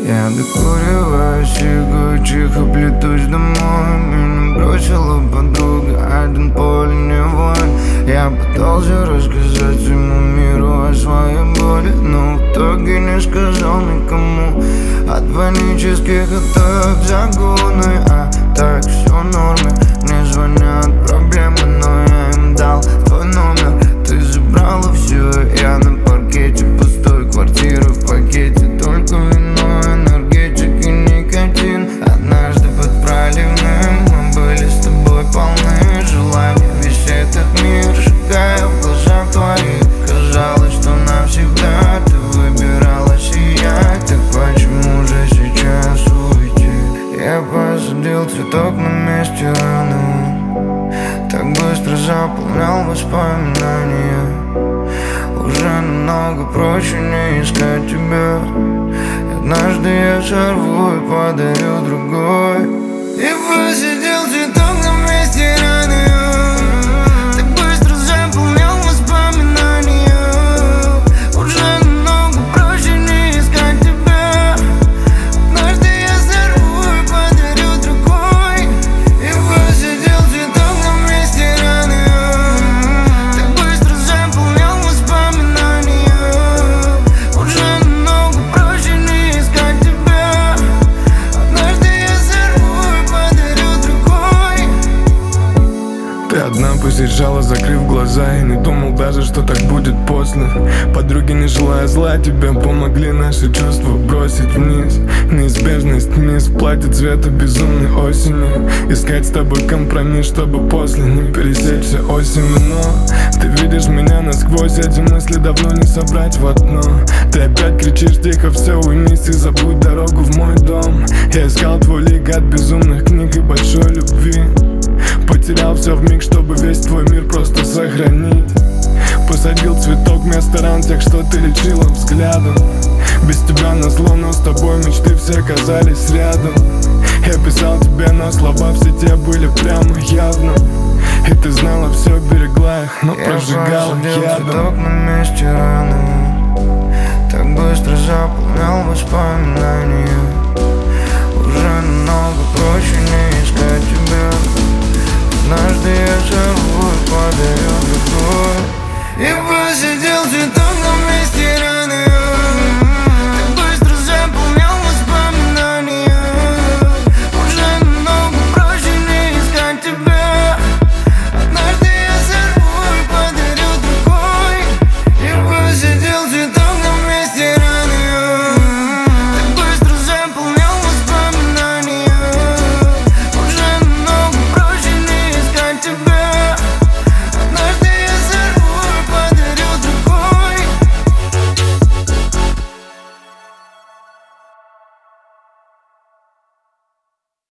Я докуриваю сигару, тихо плетусь домой. Меня бросила подруга, один поле не воин. Я пытался рассказать всему миру о своей боли, но в итоге не сказал никому. От панических атак загоны, а так все в норме. Мне звонят проблемы, но я им дал твой номер. Ты забрала все, я на паркете пустой квартиры в пакете, только вино, энергетик и никотин. Однажды под проливным мы были с тобой полны желаний весь этот мир, сжигая в глазах твоих. Казалось, что навсегда ты выбирала сиять, так почему же сейчас уйти? Я посадил цветок на месте раны, так быстро заполнял воспоминания. Уже намного проще не искать тебя. Однажды я сорву и подарю другой. И посидел цветок на месте раны, так быстро заполнял воспоминания. Уже намного проще не искать тебя. Однажды я сорву и подарю другой. И посидел цветок на месте раны, так быстро заполнял воспоминания. Уже намного проще не искать тебя. Однажды я сорву и подарю другой. Ты одна посещала, закрыв глаза, и не думал даже, что так будет после. Подруги, не желая зла, тебе помогли наши чувства бросить вниз. Неизбежность вниз платит цвета безумной осени. Искать с тобой компромисс, чтобы после не пересечься осенью. Но ты видишь меня насквозь, эти мысли давно не собрать в одно. Ты опять кричишь тихо, все, уймись и забудь дорогу в мой дом. Я искал твой лик от безумных книг и большой любви. Потерял все вмиг, чтобы весь твой мир просто сохранить. Посадил цветок вместо ран тех, что ты лечила взглядом. Без тебя назло, но с тобой мечты все казались рядом. Я писал тебе, но слова все те были прямо явно. И ты знала, все берегла их, но прожигала Я посадил ядом. цветок на месте раны, так быстро заполнял воспоминания. Уже намного проще не искать тебя. Однажды я сорву и подарю другой. И посидел цветок на месте раны,